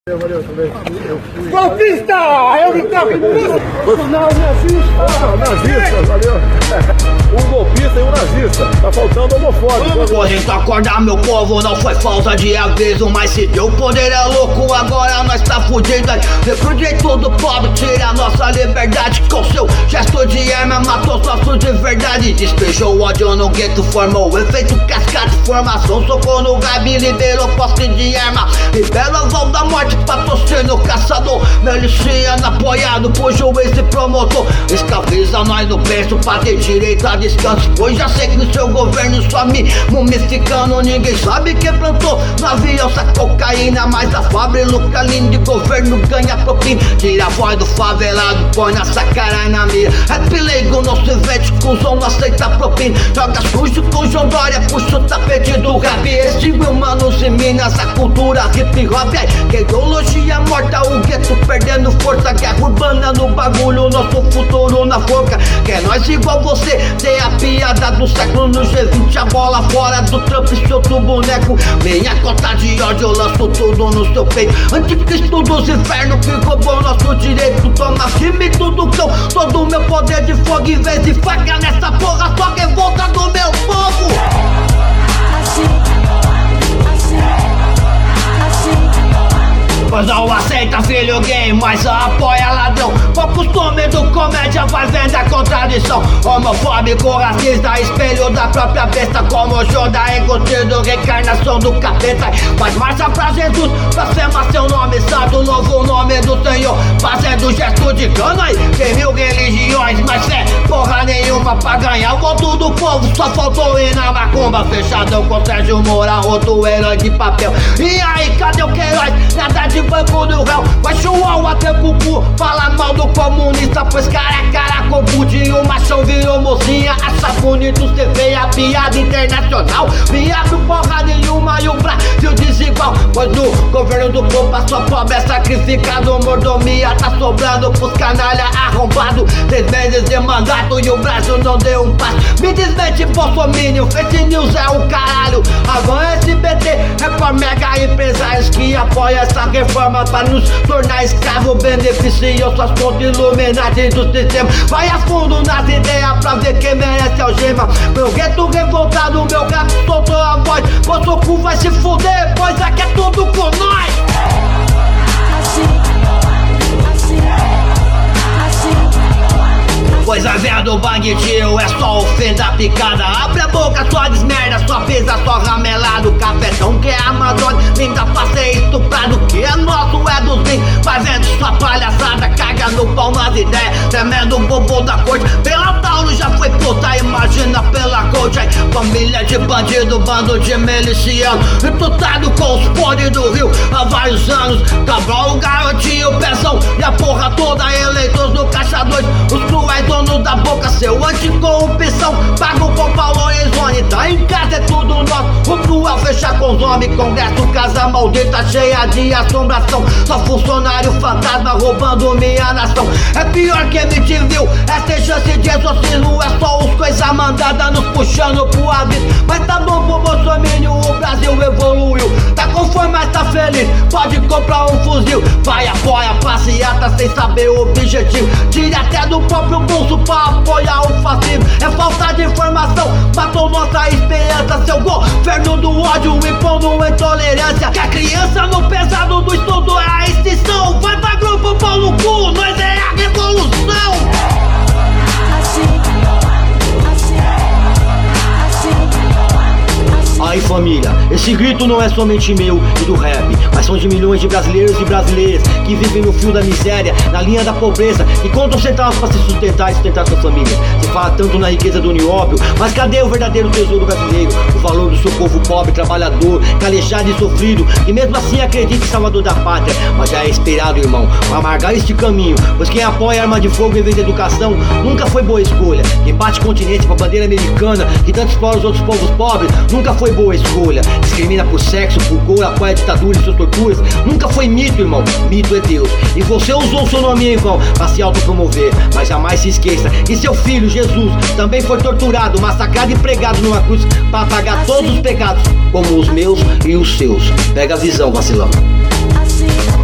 Valeu também. Golpista! Eu me toco Não, nazista, valeu. Um golpista e um nazista. Tá faltando homofóbico. Correndo acordar, meu povo, não foi falta de aviso. Mas se deu poder é louco, agora nós tá fudido. Vê pro jeito do pobre, tira a nossa liberdade. Com seu gesto de arma, matou sócio de verdade. Despejou o ódio no gueto, formou o efeito cascata. Formação, socou no gabi, liberou posse de arma. Libera a voz da morte, patrocínio caçador. Miliciano apoiado por juiz e promotor. Escraviza nós no berço pra ter direito a descanso. Pois já sei que no seu governo só me mumificando. Ninguém sabe quem plantou no avião essa cocaína. Mas a fábrica linda de governo ganha propina. Tira a voz do favelado, põe nessa cara na mira. Rap leigo, não se vende, cuzão, não aceita propina. Joga sujo com João Dória, puxa o tapete do rap. Extinguiu manos em Minas, a cultura hip hop. Que ideologia morta, o gueto perdendo força. Guerra urbana no bagulho, nosso futuro na forca. Quer nós igual você, tem a piada do século. No G20 a bola fora do Trump e seu outro boneco. Minha cota de ódio, eu lanço tudo no seu peito. Anticristo dos infernos que roubou nosso direito. Toma firme tudo cão, todo meu poder de fogo. Em vez de faca nessa porra, só revolta do meu povo. Pois não aceita filho gay, mas só apoia ladrão. Qual costume do comédia vai vendo a contradição. Homofóbico, racista, espelho da própria besta. Como o show da embutido, reencarnação do capeta. Faz marcha pra Jesus, blasfema seu nome santo. Novo nome do Senhor, fazendo gesto de cano aí. Tem mil religiões, mas fé porra nenhuma pra ganhar o voto do povo. Só faltou ir na macumba, fechadão com Sérgio Moura, outro herói de papel. E aí, cadê o Queiroz? Nada de banco do réu, vai chuar até cucu. Fala mal do comunista, pois cara a cara com budinho. O machão virou mocinha, acha bonito cê vê a piada internacional. Viado porra nenhuma e o Brasil desigual. Pois no governo do povo só pobre é sacrificado. Mordomia tá sobrando pros canalha arrombado. 3 meses de mandato e o Brasil não deu um passo. Me desmente bolsominion, fake news é o caralho. Avan SBT, reforma mega empresários que apoia essa reforma pra nos tornar escravo. Beneficiou suas contas iluminadas do sistema. Vai a fundo nas ideias pra ver quem merece algema. Meu gueto revoltado, meu gato soltou a voz. Vosso cu vai se fuder, pois aqui é tudo com nós. Pois a véia do bang tio é só o fim da picada. Abre a boca, só desmerda, só pisa, só ramelado. Cafetão que é Amazônia, nem dá pra ser estuprado. Que é nosso, é dos bem, fazendo sua palhaçada. Caga no pau nas ideias, tremendo bobo da corte. Pela Tauro já foi puta, imagina pela coach. Família de bandido, bando de miliciano, emputado com os podres do Rio há vários anos. Cabral, o garotinho, pensão e a porra toda. Eleitos do Caixa 2, os cruéis dono da boca, seu anticorrupção. Pago com Paulo Enzoni, tá em casa é tudo nosso. O cruel fecha com os homens, congresso, casa maldita cheia de assombração. Só funcionário fantasma roubando minha nação. É pior que MTV viu, essa chance de exorcismo. É só os coisa mandada nos puxando pro abismo. Mas tá bom pro bolsominion, o Brasil evoluiu. Tá com fome, mas tá feliz, pode comprar um fuzil. Vai, apoia, passeata sem saber o objetivo. Tira até do próprio bolso pra apoiar o fascismo. É falta de informação, matou nossa esperança. Seu governo do ódio impondo intolerância. Que a criança no pesado do estudo é a extinção. Vai pra grupo, pau no cu, nós é a revolução. Aí família, esse grito não é somente meu e do rap, mas são de milhões de brasileiros e brasileiras que vivem no fio da miséria, na linha da pobreza, e contam centavos pra se sustentar e sustentar sua família. Se fala tanto na riqueza do nióbio, mas cadê o verdadeiro tesouro brasileiro? O valor do seu povo pobre, trabalhador, calejado e sofrido, e mesmo assim acredita em salvador da pátria. Mas já é esperado, irmão, amargar este caminho, pois quem apoia arma de fogo em vez de educação nunca foi boa escolha. Quem bate continente pra bandeira americana, que tanto explora os outros povos pobres, nunca foi boa escolha. Discrimina por sexo, por cor, apoia a ditadura e suas torturas, nunca foi mito, irmão. Mito é Deus, e você usou seu nome em vão pra se autopromover. Mas jamais se esqueça que seu filho Jesus também foi torturado, massacrado e pregado numa cruz pra pagar todos os pecados, como os meus e os seus. Pega a visão, vacilão.